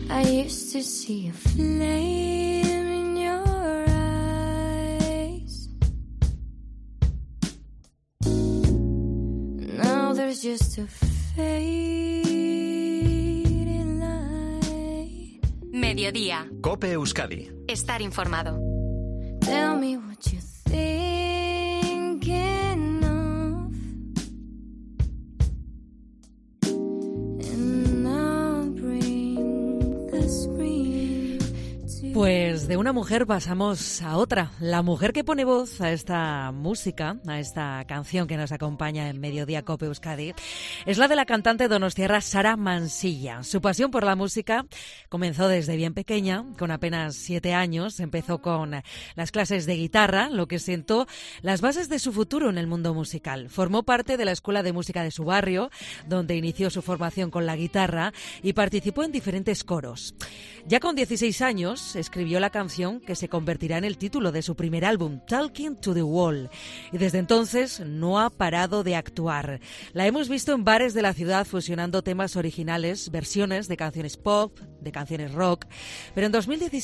I used to see a flame in your eyes. Now there's just a fading light. Mediodía. COPE Euskadi. Estar informado. Tell me what you're thinking of, and I'll bring the spring to. Pues de una mujer pasamos a otra. La mujer que pone voz a esta música, a esta canción que nos acompaña en Mediodía COPE Euskadi, es la de la cantante donostiarra Sara Mansilla. Su pasión por la música comenzó desde bien pequeña, con apenas 7 años. Empezó con las clases de guitarra, lo que sentó las bases de su futuro en el mundo musical. Formó parte de la escuela de música de su barrio, donde inició su formación con la guitarra y participó en diferentes coros. Ya con 16 años, escribió la canción que se convertirá en el título de su primer álbum, Talking to the Wall. Y desde entonces no ha parado de actuar. La hemos visto en bares de la ciudad fusionando temas originales, versiones de canciones pop, de canciones rock. Pero en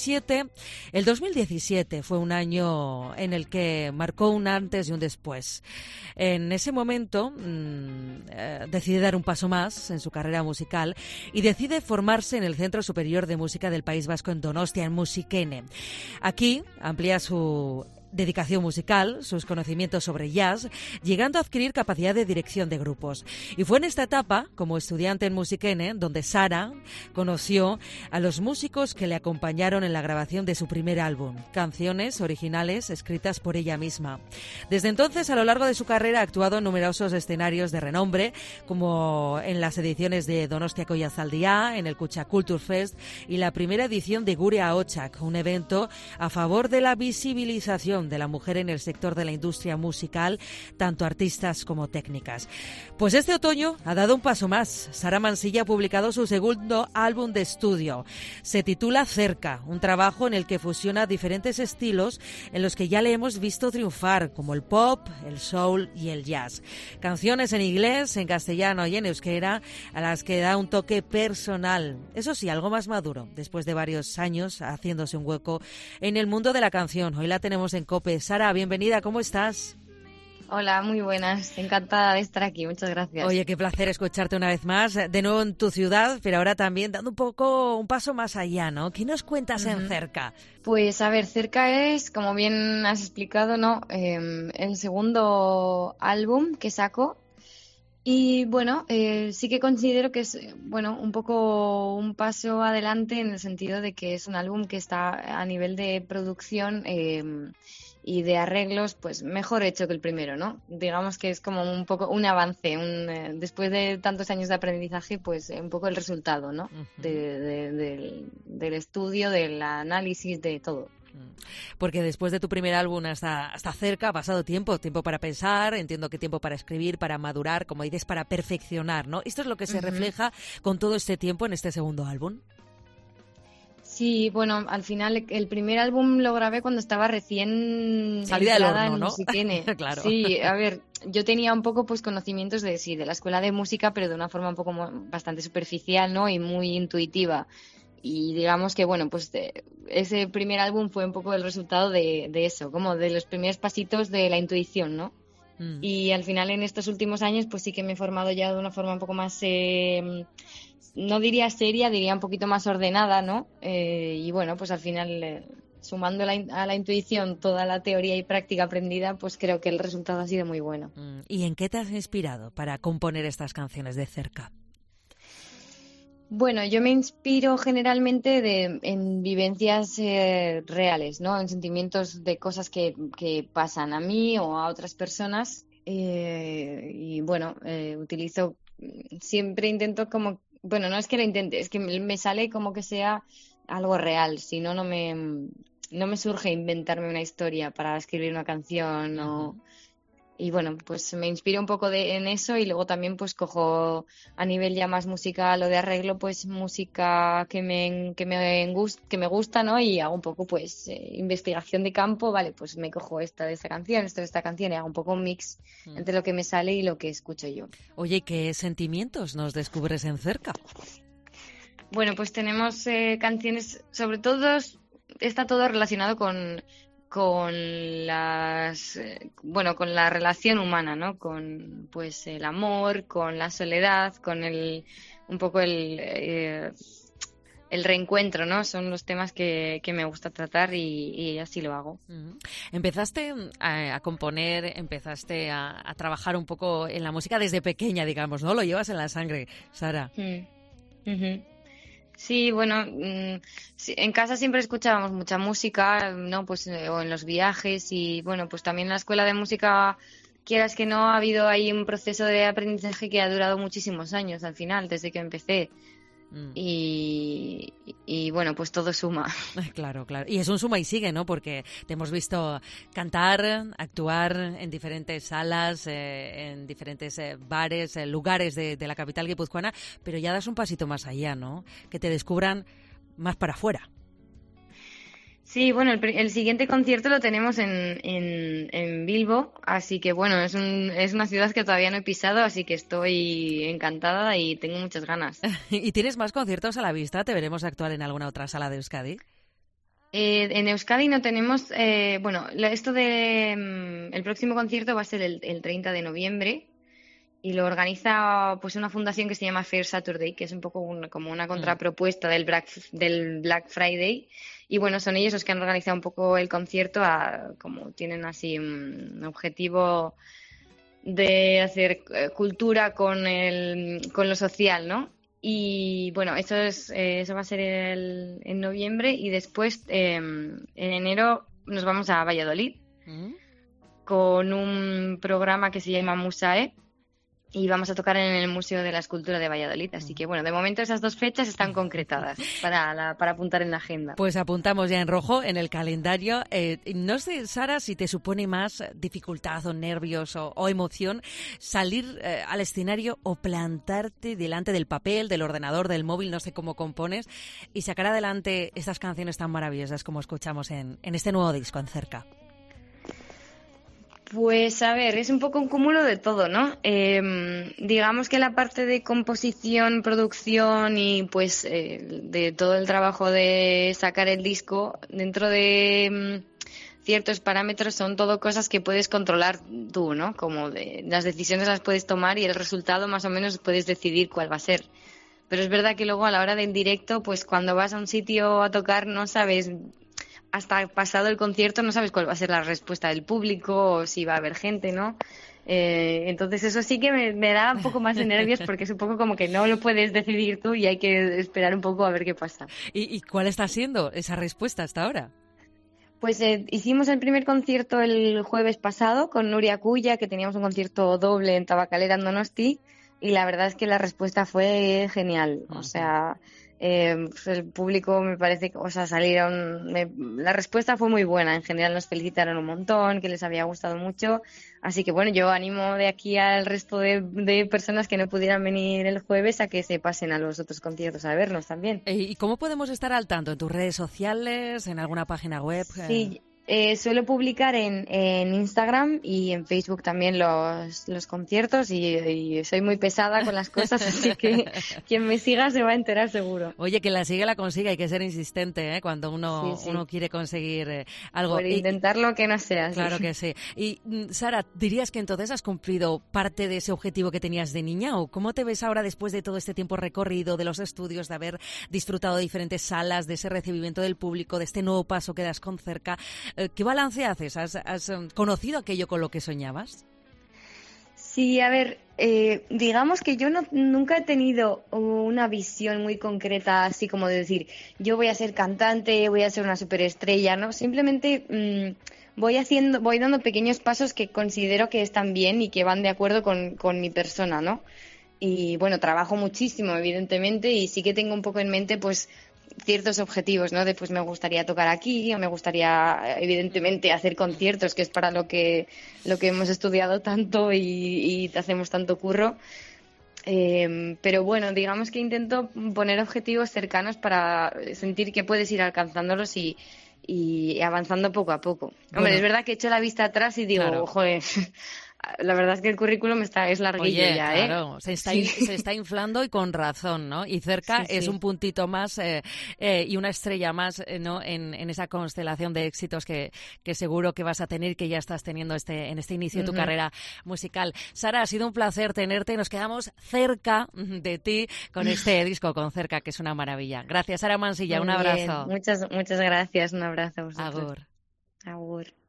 el 2017 fue un año en el que marcó un antes y un después. En ese momento decide dar un paso más en su carrera musical y decide formarse en el Centro Superior de Música del País Vasco en Donostia, en Musikene. Aquí amplía su dedicación musical, sus conocimientos sobre jazz, llegando a adquirir capacidad de dirección de grupos. Y fue en esta etapa, como estudiante en Musikene, donde Sara conoció a los músicos que le acompañaron en la grabación de su primer álbum, canciones originales escritas por ella misma. Desde entonces, a lo largo de su carrera, ha actuado en numerosos escenarios de renombre, como en las ediciones de Donostia Koiazaldia, en el Kutxa Kulturfest y la primera edición de Gure Ahotsak, un evento a favor de la visibilización de la mujer en el sector de la industria musical, tanto artistas como técnicas. Pues este otoño ha dado un paso más. Sara Mansilla ha publicado su segundo álbum de estudio. Se titula Cerca, un trabajo en el que fusiona diferentes estilos en los que ya le hemos visto triunfar, como el pop, el soul y el jazz. Canciones en inglés, en castellano y en euskera, a las que da un toque personal. Eso sí, algo más maduro, después de varios años haciéndose un hueco en el mundo de la canción. Hoy la tenemos en COPE. Sara, bienvenida, ¿cómo estás? Hola, muy buenas. Encantada de estar aquí. Muchas gracias. Oye, qué placer escucharte una vez más, de nuevo en tu ciudad, pero ahora también dando un paso más allá, ¿no? ¿Qué nos cuentas en Cerca? Pues a ver, Cerca es, como bien has explicado, ¿no? El segundo álbum que saco. Y bueno, sí que considero que es, bueno, un poco un paso adelante en el sentido de que es un álbum que está a nivel de producción y de arreglos, pues mejor hecho que el primero, ¿no? Digamos que es como un poco un avance, después de tantos años de aprendizaje, pues un poco el resultado, ¿no? Del estudio, del análisis, de todo. Porque después de tu primer álbum hasta Cerca ha pasado tiempo para pensar, entiendo que tiempo para escribir, para madurar, como dices, para perfeccionar, ¿no? ¿Esto es lo que se refleja con todo este tiempo en este segundo álbum? Sí, bueno, al final el primer álbum lo grabé cuando estaba recién salida del horno, en ¿no? Musikene. Claro. Sí, a ver, yo tenía un poco pues conocimientos de la escuela de música, pero de una forma un poco bastante superficial, ¿no? Y muy intuitiva. Y digamos que, bueno, pues ese primer álbum fue un poco el resultado de eso, como de los primeros pasitos de la intuición, ¿no? Y al final en estos últimos años pues sí que me he formado ya de una forma un poco más, no diría seria, diría un poquito más ordenada, ¿no? Y bueno, pues al final sumando a la intuición toda la teoría y práctica aprendida, pues creo que el resultado ha sido muy bueno. ¿Y en qué te has inspirado para componer estas canciones de Cerca? Bueno, yo me inspiro generalmente en vivencias reales, ¿no? En sentimientos de cosas que pasan a mí o a otras personas. Y bueno, siempre intento como, bueno, no es que lo intente, es que me sale como que sea algo real, si no, no me surge inventarme una historia para escribir una canción o... Y bueno, pues me inspiro un poco en eso y luego también pues cojo a nivel ya más musical o de arreglo pues música que me gusta, ¿no? Y hago un poco pues investigación de campo, vale, pues me cojo esta de esta canción y hago un poco un mix entre lo que me sale y lo que escucho yo. Oye, ¿qué sentimientos nos descubres en Cerca? Bueno, pues tenemos canciones, sobre todo está todo relacionado con con la relación humana, ¿no? Con pues el amor, con la soledad, con un poco el reencuentro, ¿no? Son los temas que me gusta tratar y así lo hago. Empezaste a componer, empezaste a trabajar un poco en la música desde pequeña, digamos, ¿no? Lo llevas en la sangre, Sara. Uh-huh. Sí, bueno, sí, en casa siempre escuchábamos mucha música, ¿no? Pues o en los viajes y bueno, pues también en la escuela de música, quieras que no, ha habido ahí un proceso de aprendizaje que ha durado muchísimos años al final, desde que empecé. Y bueno, pues todo suma. Claro, claro. Y es un suma y sigue, ¿no? Porque te hemos visto cantar, actuar en diferentes salas, en diferentes bares, lugares de la capital guipuzcoana, pero ya das un pasito más allá, ¿no? Que te descubran más para afuera. Sí, bueno, el siguiente concierto lo tenemos en Bilbo, así que bueno, es una ciudad que todavía no he pisado, así que estoy encantada y tengo muchas ganas. ¿Y tienes más conciertos a la vista? ¿Te veremos actuar en alguna otra sala de Euskadi? En Euskadi no tenemos, el próximo concierto va a ser el 30 de noviembre y lo organiza pues una fundación que se llama Fair Saturday, que es un poco como una contrapropuesta del Black Friday. Y bueno, son ellos los que han organizado un poco el concierto, como tienen así un objetivo de hacer cultura con lo social, ¿no? Y bueno, eso va a ser en noviembre y después en enero nos vamos a Valladolid con un programa que se llama Musae. Y vamos a tocar en el Museo de la Escultura de Valladolid. Así que, bueno, de momento esas 2 fechas están concretadas para apuntar en la agenda. Pues apuntamos ya en rojo en el calendario. No sé, Sara, si te supone más dificultad o nervios o emoción salir al escenario o plantarte delante del papel, del ordenador, del móvil, no sé cómo compones, y sacar adelante estas canciones tan maravillosas como escuchamos en este nuevo disco, En Cerca. Pues a ver, es un poco un cúmulo de todo, ¿no? Digamos que la parte de composición, producción y pues de todo el trabajo de sacar el disco dentro de ciertos parámetros son todo cosas que puedes controlar tú, ¿no? Como las decisiones las puedes tomar y el resultado más o menos puedes decidir cuál va a ser. Pero es verdad que luego a la hora del directo, pues cuando vas a un sitio a tocar no sabes... Hasta pasado el concierto no sabes cuál va a ser la respuesta del público o si va a haber gente, ¿no? Entonces eso sí que me da un poco más de nervios porque es un poco como que no lo puedes decidir tú y hay que esperar un poco a ver qué pasa. ¿Y cuál está siendo esa respuesta hasta ahora? Pues hicimos el primer concierto el jueves pasado con Nuria Cuya, que teníamos un concierto doble en Tabacalera, en Donosti, y la verdad es que la respuesta fue genial. O sea... pues el público me parece que, la respuesta fue muy buena, en general nos felicitaron un montón, que les había gustado mucho, así que bueno, yo animo de aquí al resto de personas que no pudieran venir el jueves a que se pasen a los otros conciertos a vernos también. ¿Y cómo podemos estar al tanto? ¿En tus redes sociales? ¿En alguna página web? Sí, suelo publicar en Instagram y en Facebook también los conciertos y soy muy pesada con las cosas, así que quien me siga se va a enterar seguro. Oye, que la sigue la consiga, hay que ser insistente, ¿eh? Cuando uno quiere conseguir algo. Por intentarlo que no sea así. Claro que sí. Y Sara, ¿dirías que entonces has cumplido parte de ese objetivo que tenías de niña? ¿O cómo te ves ahora después de todo este tiempo recorrido, de los estudios, de haber disfrutado de diferentes salas, de ese recibimiento del público, de este nuevo paso que das con Cerca? ¿Qué balance haces? ¿Has conocido aquello con lo que soñabas? Sí, a ver, digamos que yo nunca he tenido una visión muy concreta, así como de decir, yo voy a ser cantante, voy a ser una superestrella, ¿no? Simplemente voy dando pequeños pasos que considero que están bien y que van de acuerdo con mi persona, ¿no? Y bueno, trabajo muchísimo, evidentemente, y sí que tengo un poco en mente, pues, ciertos objetivos, ¿no? De pues me gustaría tocar aquí o me gustaría evidentemente hacer conciertos, que es para lo que hemos estudiado tanto y hacemos tanto curro. Pero bueno, digamos que intento poner objetivos cercanos para sentir que puedes ir alcanzándolos y avanzando poco a poco. Hombre, es verdad que he hecho la vista atrás y digo, claro. joder, la verdad es que el currículum es larguillo. Oye, ya, claro, se está inflando y con razón, ¿no? Y cerca Sí, es sí. un puntito más y una estrella más, ¿no? En esa constelación de éxitos que seguro que vas a tener, que ya estás teniendo en este inicio de tu carrera musical. Sara, ha sido un placer tenerte. Nos quedamos cerca de ti con este disco, con Cerca, que es una maravilla. Gracias, Sara Mansilla. Muy Un bien. abrazo. Muchas gracias. Un abrazo a vosotros. Agur. Agur.